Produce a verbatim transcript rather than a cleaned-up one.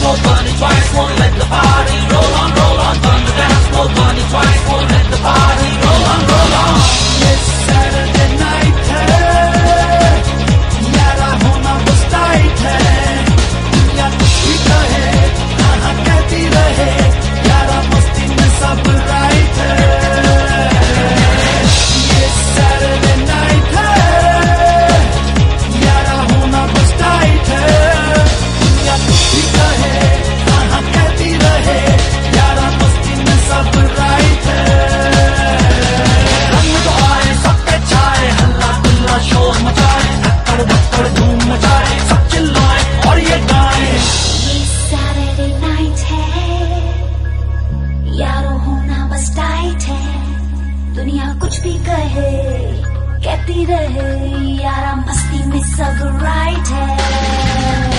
floor, burn it twice, won't let the party roll on, roll on. Burn the dance floor, burn it twice, won't let the party roll on, roll on. Yes, Saturday night है, यारा होना बस tight है। दुनिया कुछ भी कहे, हाँ कहती रहे, यारा मस्ती में सब राइट है। Yes, Saturday night है, यारा होना बस टाइट है। दुनिया कुछ भी कहे, हाँ कहती रहे, यारा मस्ती में सब राइट है। रंग तो आए सबके छाए, हल्ला गुल्ला शोर मचाए, धक्कड़ धक्कड़ धूम मचाए, सब चिल्लाए और ये गाए। ये Saturday night है, यारो होना बस टाइट है। दुनिया कुछ भी कहे, कहती रहे, यारा मस्ती में सब राइट है।